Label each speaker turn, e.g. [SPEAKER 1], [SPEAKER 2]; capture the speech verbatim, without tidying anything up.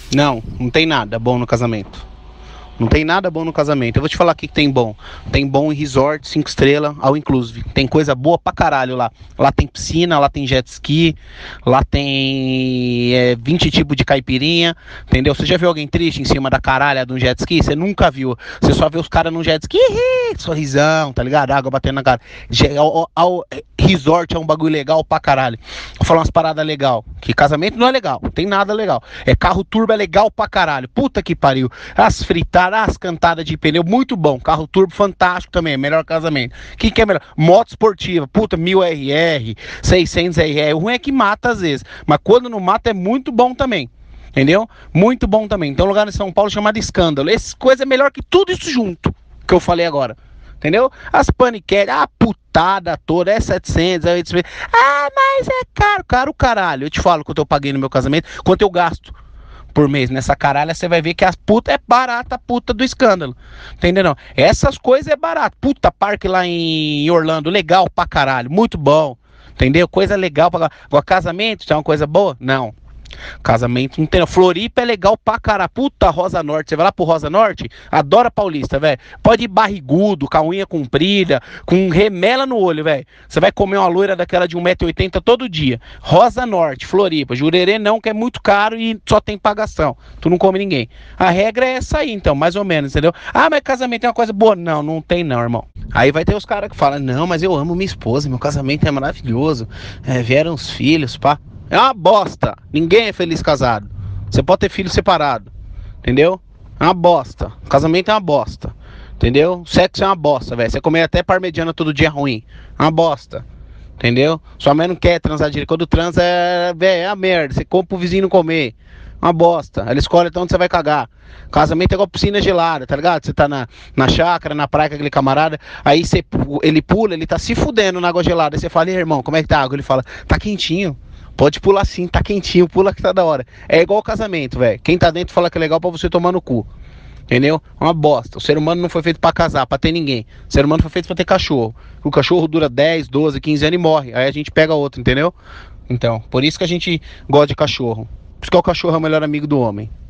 [SPEAKER 1] Não, não tem nada bom no casamento. Não tem nada bom no casamento. Eu vou te falar o que tem bom. Tem bom em resort, cinco estrelas, all inclusive. Tem coisa boa pra caralho lá. Lá tem piscina, lá tem jet ski, lá tem é, vinte tipos de caipirinha, entendeu? Você já viu alguém triste em cima da caralha de um jet ski? Você nunca viu. Você só vê os caras num jet ski, sorrisão, tá ligado? Água batendo na cara. Ao, ao, resort é um bagulho legal pra caralho. Vou falar umas paradas legal. Que casamento não é legal, não tem nada legal. É carro turbo é legal pra caralho. Puta que pariu. As fritadas, as cantadas de pneu, muito bom. Carro turbo fantástico também, melhor casamento. O que, que é melhor? Moto esportiva, puta, mil R R, seiscentos R R. O ruim é que mata às vezes, mas quando não mata é muito bom também. Entendeu? Muito bom também. Tem um lugar em São Paulo chamado Escândalo. Essa coisa é melhor que tudo isso junto que eu falei agora. Entendeu? As paniquetes, a putada toda, é setecentos, é oitocentos. Ah, mas é caro. Caro caralho. Eu te falo quanto eu paguei no meu casamento, quanto eu gasto por mês nessa caralha, você vai ver que as puta é barata, a puta do Escândalo. Entendeu? Não? Essas coisas é barato. Puta, parque lá em Orlando, legal pra caralho, muito bom. Entendeu? Coisa legal pra caralho. Agora, casamento, é uma coisa boa? Não. Casamento não tem. Floripa é legal pra caralho. Puta, Rosa Norte. Você vai lá pro Rosa Norte? Adora Paulista, velho. Pode ir barrigudo, com a unha comprida, com remela no olho, velho. Você vai comer uma loira daquela de um metro e oitenta todo dia. Rosa Norte, Floripa. Jurerê não, que é muito caro e só tem pagação. Tu não come ninguém. A regra é essa aí, então, mais ou menos, entendeu? Ah, mas casamento é uma coisa boa. Não, não tem não, irmão. Aí vai ter os caras que falam, não, mas eu amo minha esposa, meu casamento é maravilhoso. É, vieram os filhos, pá. É uma bosta. Ninguém é feliz casado. Você pode ter filho separado. Entendeu? É uma bosta. Casamento é uma bosta. Entendeu? Sexo é uma bosta, velho. Você comer até parmegiana todo dia é ruim. É uma bosta. Entendeu? Sua mãe não quer transar direito. Quando transa é, véio, é a merda. Você compra pro vizinho não comer. Uma bosta. Ela escolhe até onde você vai cagar. Casamento é igual piscina gelada, tá ligado? Você tá na, na chácara, na praia com aquele camarada. Aí você, ele pula, ele tá se fudendo na água gelada. Aí você fala, e irmão, como é que tá a água? Ele fala, tá quentinho. Pode pular sim, tá quentinho, pula que tá da hora. É igual casamento, velho. Quem tá dentro fala que é legal pra você tomar no cu. Entendeu? É uma bosta. O ser humano não foi feito pra casar, pra ter ninguém. O ser humano foi feito pra ter cachorro. O cachorro dura dez, doze, quinze anos e morre. Aí a gente pega outro, entendeu? Então, por isso que a gente gosta de cachorro. Por isso que o cachorro é o melhor amigo do homem.